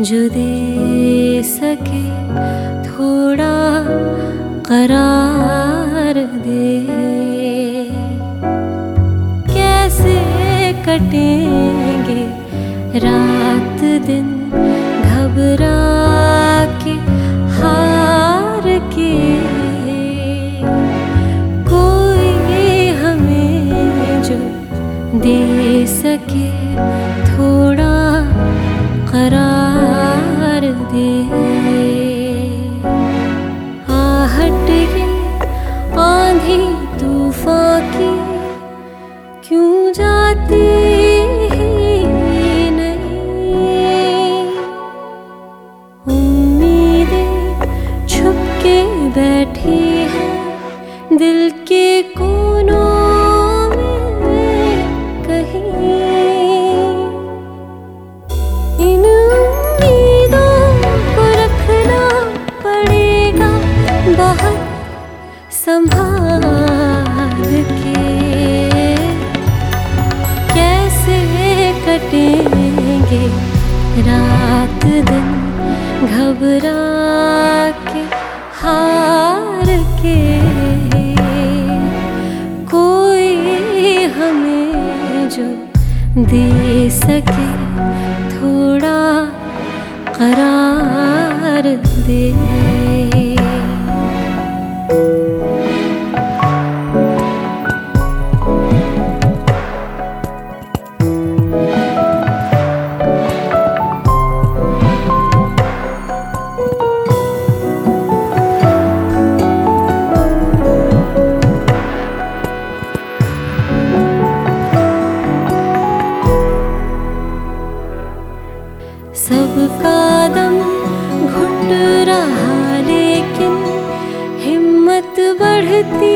जो दे सके थोड़ा करार दे। कैसे कटेंगे रात दिन घबरा के हार के। कोई हमें जो दे सके थोड़ा करार दे। आहट ये आंधी तूफान की क्यों जाती ही नहीं। उम्मीदें छुप के बैठी हैं दिल के कोनों में कहीं। इन उम्मीदों को रखना पड़ेगा बहुत संभाल के। कैसे कटेंगे रात दिन घबरा के हार के। कोई हमें जो दे सके थोड़ा करार दे। सबका दम घुट रहा लेकिन हिम्मत बढ़ती